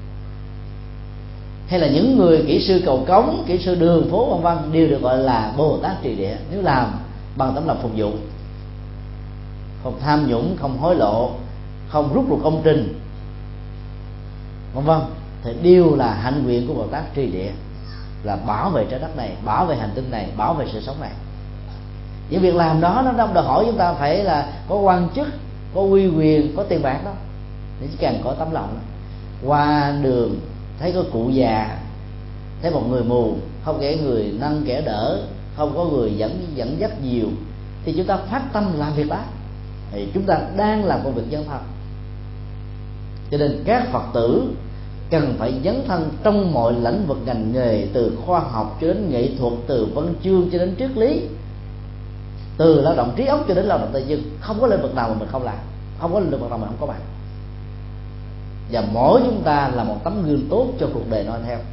Hay là những người kỹ sư cầu cống, kỹ sư đường phố vân vân đều được gọi là Bồ Tát trì địa, nếu làm bằng tấm lòng phục vụ, không tham nhũng, không hối lộ, không rút ruột công trình vân vân, thì đều là hạnh nguyện của Bồ Tát trì địa, là bảo vệ trái đất này, bảo vệ hành tinh này, bảo vệ sự sống này. Những việc làm đó nó không đòi hỏi chúng ta phải là có quan chức, có uy quyền, có tiền bạc đó, chỉ cần có tấm lòng đó. Qua đường thấy có cụ già, thấy một người mù, không kẻ người nâng kẻ đỡ, không có người dẫn dẫn dắt nhiều, thì chúng ta phát tâm làm việc đó, thì chúng ta đang làm công việc dấn thân. Cho nên các Phật tử cần phải dấn thân trong mọi lĩnh vực ngành nghề, từ khoa học cho đến nghệ thuật, từ văn chương cho đến triết lý, từ lao động trí óc cho đến lao động tay chân. Không có lĩnh vực nào mà mình không làm, không có lĩnh vực nào mình không có bằng. Và mỗi chúng ta là một tấm gương tốt cho cuộc đời noi theo.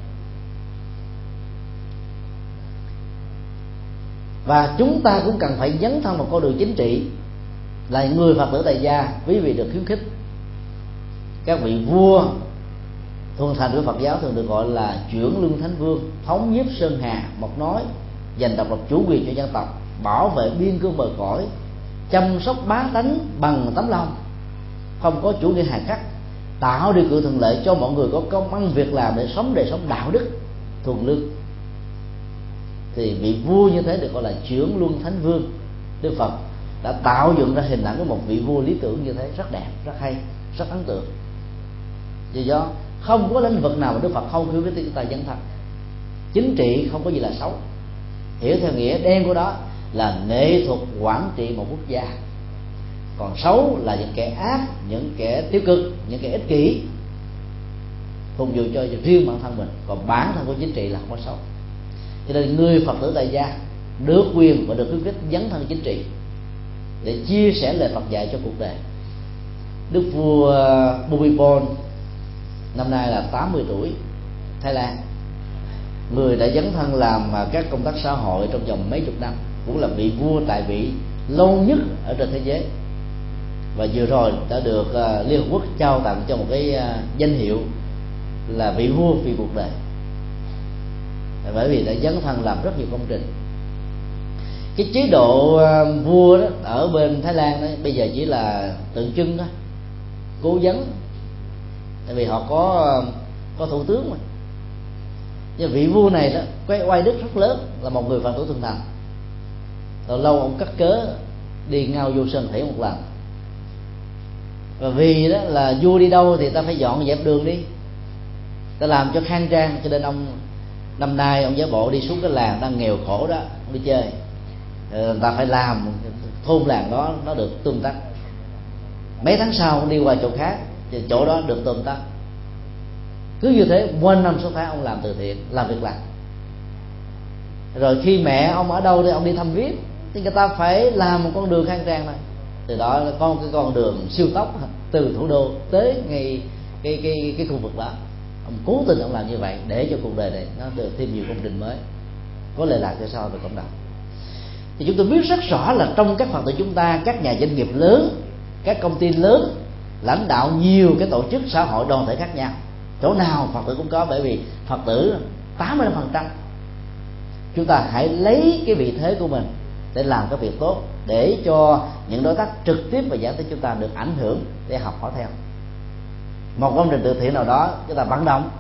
Và chúng ta cũng cần phải dấn thân vào con đường chính trị, là người Phật tử tại gia. Quý vị được khuyến khích, các vị vua thuần thành của Phật giáo thường được gọi là chuyển luân thánh vương, thống nhất sơn hà một nói, giành độc lập chủ quyền cho dân tộc, bảo vệ biên cương bờ cõi, chăm sóc bá tánh bằng tấm lòng, không có chủ nghĩa hà khắc, tạo điều kiện thuận lợi cho mọi người có công ăn việc làm để sống đời sống đạo đức thuần lương. Thì vị vua như thế được gọi là chuyển luân thánh vương. Đức Phật đã tạo dựng ra hình ảnh của một vị vua lý tưởng như thế, rất đẹp, rất hay, rất ấn tượng. Vì do không có lĩnh vực nào mà Đức Phật không khuyến khích chúng ta dấn thân. Chính trị không có gì là xấu, hiểu theo nghĩa đen của đó là nghệ thuật quản trị một quốc gia. Còn xấu là những kẻ ác, những kẻ tiêu cực, những kẻ ích kỷ, phục vụ cho riêng bản thân mình. Còn bản thân của chính trị là không có xấu. Cho nên người Phật tử tại gia được quyền và được khuyến khích dấn thân chính trị để chia sẻ lời Phật dạy cho cuộc đời. Đức vua Bhumibol năm nay là tám mươi tuổi, Thái Lan, người đã dấn thân làm các công tác xã hội trong vòng mấy chục năm, cũng là vị vua tại vị lâu nhất ở trên thế giới, và vừa rồi đã được Liên Hợp Quốc trao tặng cho một cái danh hiệu là vị vua vì cuộc đời, bởi vì đã dấn thân làm rất nhiều công trình. Cái chế độ vua đó ở bên Thái Lan đó bây giờ chỉ là tượng trưng đó, cố vấn, tại vì họ có có thủ tướng mà. Nhưng vị vua này đó có oai đức rất lớn, là một người Phật tử thuần thành. Rồi lâu ông cắt cớ đi ngao vô sơn thủy một lần, và vì đó là vua đi đâu thì ta phải dọn dẹp đường đi, ta làm cho khang trang, cho nên ông năm nay ông giả bộ đi xuống cái làng đang nghèo khổ đó, ông đi chơi, người ta phải làm thôn làng đó nó được tươm tất. Mấy tháng sau ông đi qua chỗ khác thì chỗ đó được tươm tất. Cứ như thế quanh năm số tháng ông làm từ thiện, làm việc lành. Rồi khi mẹ ông ở đâu thì ông đi thăm viếng, thì người ta phải làm một con đường khang trang này. Từ đó có cái con đường siêu tốc từ thủ đô tới ngay cái cái cái khu vực đó. Ông cố tình ông làm như vậy để cho cuộc đời này nó được thêm nhiều công trình mới, có lệ lạc cho sau về cộng đồng. Thì chúng tôi biết rất rõ là trong các Phật tử chúng ta, các nhà doanh nghiệp lớn, các công ty lớn, lãnh đạo nhiều cái tổ chức xã hội đoàn thể khác nhau, chỗ nào Phật tử cũng có, bởi vì Phật tử tám mươi lăm phần trăm. Chúng ta hãy lấy cái vị thế của mình để làm cái việc tốt, để cho những đối tác trực tiếp và gián tiếp chúng ta được ảnh hưởng để học hỏi theo. Một công trình từ thiện nào đó chúng ta vận động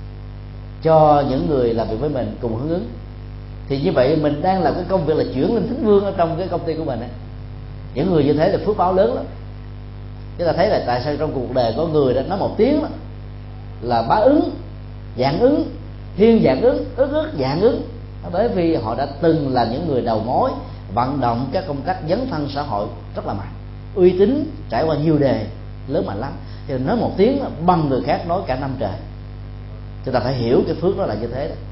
cho những người làm việc với mình cùng hướng ứng, thì như vậy mình đang làm cái công việc là chuyển lên thính vương ở trong cái công ty của mình ấy. Những người như thế là phước báo lớn lắm. Chúng ta thấy là tại sao trong cuộc đời có người đã nói một tiếng là bá ứng, dạng ứng, thiên dạng ứng, ức ức dạng ứng, bởi vì họ đã từng là những người đầu mối vận động các công tác dấn thân xã hội rất là mạnh, uy tín, trải qua nhiều đề lớn mạnh lắm. Thì nói một tiếng bằng người khác nói cả năm trời. Chúng ta phải hiểu cái phước đó là như thế đó.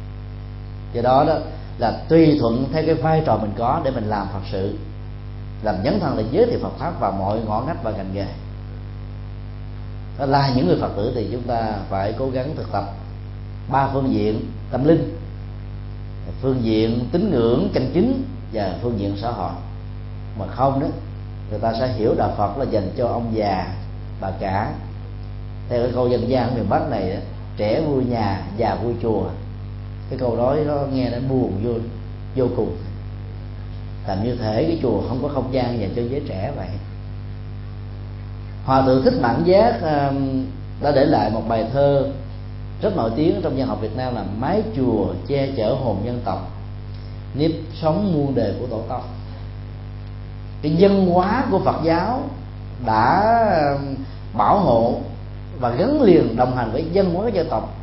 Do đó đó là tùy thuận theo cái vai trò mình có để mình làm Phật sự, làm dấn thân để giới thiệu Phật pháp vào mọi ngõ ngách và ngành nghề. Đó là những người Phật tử thì chúng ta phải cố gắng thực tập ba phương diện tâm linh, phương diện tín ngưỡng chân chính và phương diện xã hội. Mà không đó, người ta sẽ hiểu đạo Phật là dành cho ông già bà cả. Theo cái câu dân gian ở miền Bắc này, trẻ vui nhà, già vui chùa. Cái câu đó nó nghe nó buồn vô vô cùng. Làm như thể cái chùa không có không gian dành cho giới trẻ vậy. Hòa thượng Thích Mãn Giác đã để lại một bài thơ rất nổi tiếng trong văn học Việt Nam là Mái chùa che chở hồn dân tộc, nếp sống muôn đời của tổ tông. Cái văn hóa của Phật giáo đã bảo hộ và gắn liền đồng hành với văn hóa dân tộc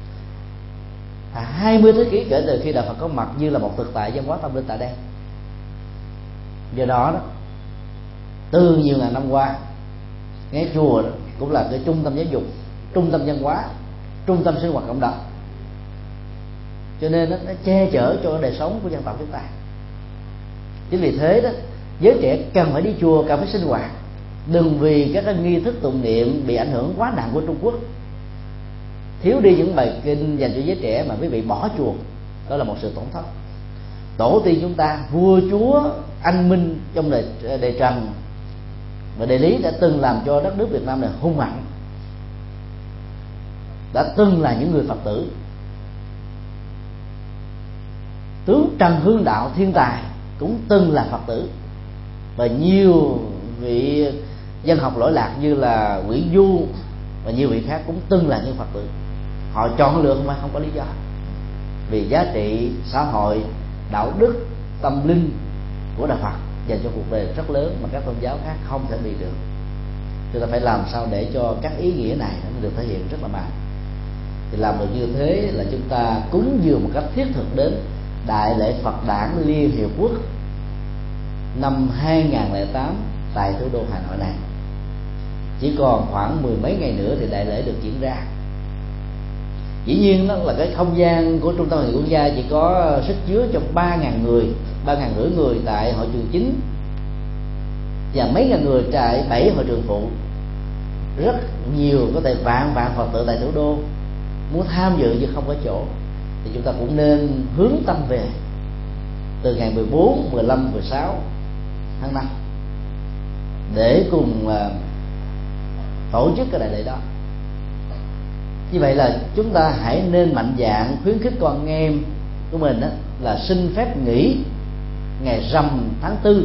hai mươi thế kỷ kể từ khi Đạo Phật có mặt, như là một thực tại văn hóa tâm linh tại đây. Do đó, đó từ nhiều ngàn năm qua, cái chùa cũng là cái trung tâm giáo dục, trung tâm văn hóa, trung tâm sinh hoạt cộng đồng, cho nên nó, nó che chở cho đời sống của dân tộc chúng ta. Chính vì thế đó, giới trẻ cần phải đi chùa, cần phải sinh hoạt, đừng vì các cái nghi thức tụng niệm bị ảnh hưởng quá nặng của Trung Quốc, thiếu đi những bài kinh dành cho giới trẻ mà quý vị bỏ chùa. Đó là một sự tổn thất. Tổ tiên chúng ta, vua chúa anh minh trong đời, đời Trần và đời Lý đã từng làm cho đất nước Việt Nam này hung mạnh, đã từng là những người Phật tử. Tướng Trần Hưng Đạo thiên tài cũng từng là Phật tử, và nhiều vị dân học lỗi lạc như là Nguyễn Du và nhiều vị khác cũng từng là những Phật tử. Họ chọn lựa mà không có lý do, vì giá trị xã hội, đạo đức, tâm linh của Đạo Phật dành cho cuộc đời rất lớn mà các tôn giáo khác không thể bị được. Chúng ta phải làm sao để cho các ý nghĩa này nó được thể hiện rất là mạnh. Thì làm được như thế là chúng ta cúng dường một cách thiết thực đến Đại lễ Phật Đản Liên Hiệp Quốc năm hai nghìn không trăm lẻ tám tại thủ đô Hà Nội này. Chỉ còn khoảng mười mấy ngày nữa thì đại lễ được diễn ra. Dĩ nhiên đó là cái không gian của Trung tâm Hội nghị Quốc gia chỉ có sức chứa cho ba ngàn người, ba ngàn rưỡi người tại hội trường chính và mấy ngàn người tại bảy hội trường phụ. Rất nhiều, có thể vạn vạn Phật tử tại thủ đô muốn tham dự nhưng không có chỗ, thì chúng ta cũng nên hướng tâm về từ ngày mười bốn, mười lăm, mười sáu tháng năm để cùng tổ chức cái đại lễ đó. Như vậy là chúng ta hãy nên mạnh dạn khuyến khích con em của mình đó, là xin phép nghỉ ngày rằm tháng tư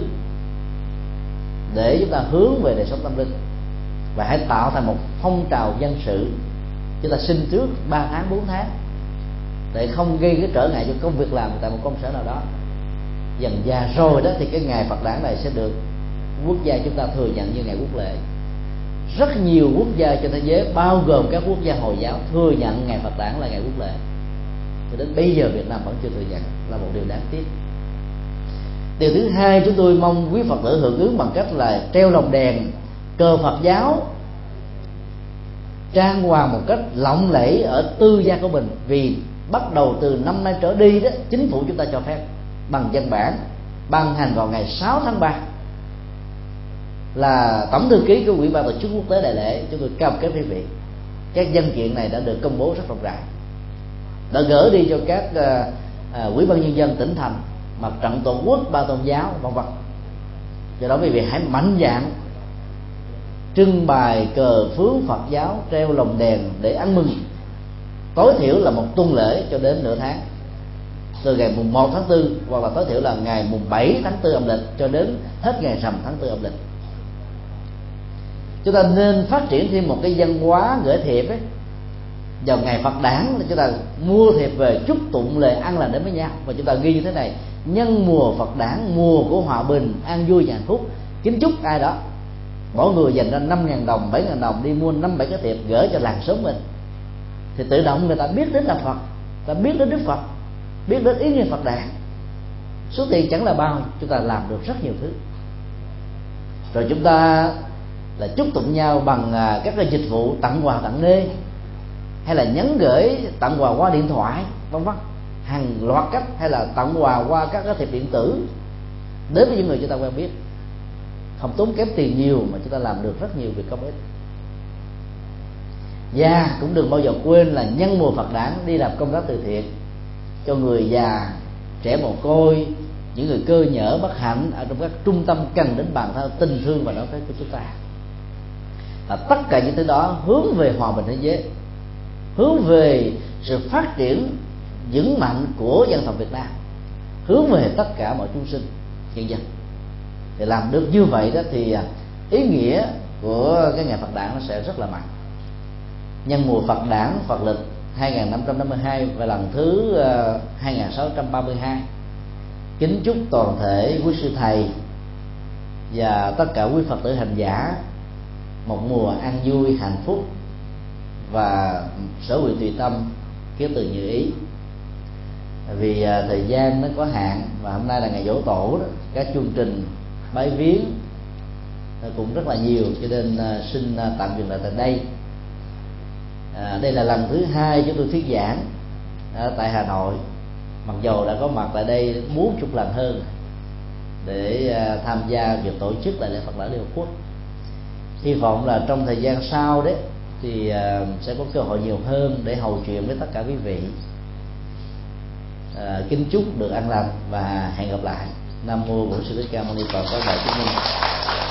để chúng ta hướng về đời sống tâm linh, và hãy tạo thành một phong trào dân sự. Chúng ta xin trước ba tháng, bốn tháng để không gây cái trở ngại cho công việc làm tại một công sở nào đó. Dần già rồi đó thì cái ngày Phật đản này sẽ được quốc gia chúng ta thừa nhận như ngày quốc lễ. Rất nhiều quốc gia trên thế giới, bao gồm các quốc gia Hồi giáo, thừa nhận ngày Phật đản là ngày quốc lễ. Cho đến bây giờ Việt Nam vẫn chưa thừa nhận, là một điều đáng tiếc. Điều thứ hai, chúng tôi mong quý Phật tử hưởng ứng bằng cách là treo lồng đèn cờ Phật giáo, trang hoàng một cách lộng lẫy ở tư gia của mình. Vì bắt đầu từ năm nay trở đi đó, chính phủ chúng ta cho phép bằng văn bản ban hành vào ngày sáu tháng ba, là tổng thư ký của Ủy ban tổ chức quốc tế đại lễ, chúng tôi cam kết với quý vị, các văn kiện này đã được công bố rất rộng rãi, đã gửi đi cho các uh, Ủy ban nhân dân tỉnh thành, mặt trận tổ quốc, ban tôn giáo, vân vân. Do đó quý vị hãy mạnh dạn trưng bày cờ phướng Phật giáo, treo lồng đèn để ăn mừng, tối thiểu là một tuần lễ cho đến nửa tháng, từ ngày mùng một tháng tư, hoặc là tối thiểu là ngày mùng bảy tháng tư âm lịch cho đến hết ngày rằm tháng tư âm lịch. Chúng ta nên phát triển thêm một cái văn hóa gửi thiệp ấy. Vào ngày Phật đản chúng ta mua thiệp về chúc tụng lời an lành đến với nhau, và chúng ta ghi như thế này: nhân mùa Phật đản, mùa của hòa bình, an vui và hạnh phúc, kính chúc ai đó. Mỗi người dành ra năm ngàn đồng, bảy ngàn đồng đi mua năm bảy cái thiệp gửi cho làng xóm mình, thì tự động người ta biết đến là Phật, ta biết đến Đức Phật, biết đến ý nghĩa Phật đản. Số tiền chẳng là bao, chúng ta làm được rất nhiều thứ. Rồi chúng ta là chúc tụng nhau bằng các cái dịch vụ tặng quà tặng nê, hay là nhắn gửi tặng quà qua điện thoại, vân vân, hàng loạt cách, hay là tặng quà qua các cái thiệp điện tử đến với những người chúng ta quen biết, không tốn kém tiền nhiều mà chúng ta làm được rất nhiều việc công ích. Và cũng đừng bao giờ quên là nhân mùa Phật đản đi làm công tác từ thiện cho người già, trẻ mồ côi, những người cơ nhở bất hạnh ở trong các trung tâm cần đến bàn thờ tình thương và đón tiếp của chúng ta. Và tất cả những thứ đó hướng về hòa bình thế giới, hướng về sự phát triển vững mạnh của dân tộc Việt Nam, hướng về tất cả mọi chúng sinh nhân dân. Để làm được như vậy đó thì ý nghĩa của cái ngày Phật đản nó sẽ rất là mạnh. Nhân mùa Phật đản Phật lịch hai nghìn năm trăm năm mươi hai và lần thứ hai nghìn sáu trăm ba mươi hai, kính chúc toàn thể quý sư thầy và tất cả quý Phật tử hành giả một mùa an vui, hạnh phúc và sở nguyện tùy tâm, kiếm từ như ý. Vì thời gian nó có hạn và hôm nay là ngày giỗ tổ đó, các chương trình bái viếng cũng rất là nhiều, cho nên xin tạm dừng lại tại đây. À, đây là lần thứ hai chúng tôi thuyết giảng ở tại Hà Nội, mặc dầu đã có mặt tại đây bốn mươi lần hơn để à, tham gia việc tổ chức đại lễ Phật đản Liên Hợp Quốc. Hy vọng là trong thời gian sau đấy thì à, sẽ có cơ hội nhiều hơn để hầu chuyện với tất cả quý vị. À, kính chúc được an lành và hẹn gặp lại. Nam mô Bổn Sư Thích Ca Mâu Ni Phật. Có đại chúng minh.